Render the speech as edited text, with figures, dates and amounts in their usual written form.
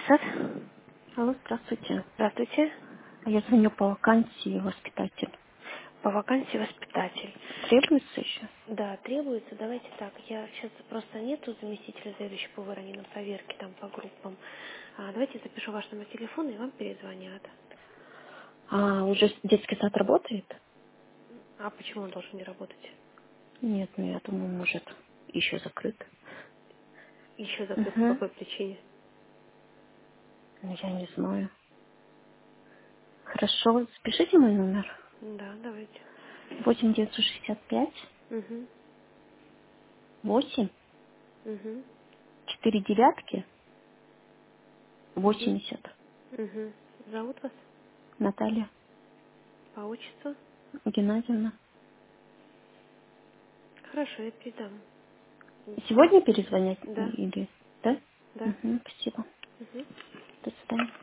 сад. Алло, здравствуйте. Здравствуйте. Я звоню по вакансии воспитатель. По вакансии воспитатель. Требуется еще? Да, требуется. Давайте так. Я сейчас просто нету заместителя заведующего по выровнению проверки там по группам. Давайте запишу ваш номер телефона и вам перезвонят. А уже детский сад работает? А почему он должен не работать? Нет, ну я думаю, может, еще закрыт. Еще закрыт по Угу. какой причине? Ну, я не знаю. Хорошо, запишите мой номер. Да, давайте. 8965 Угу. 8 Угу. 4 девятки Угу. 80. Угу. Зовут вас? Наталья По отчеству? Геннадьевна. Хорошо, я передам. Сегодня перезвонять Да, или? Да? да. Угу, спасибо. Угу. До свидания.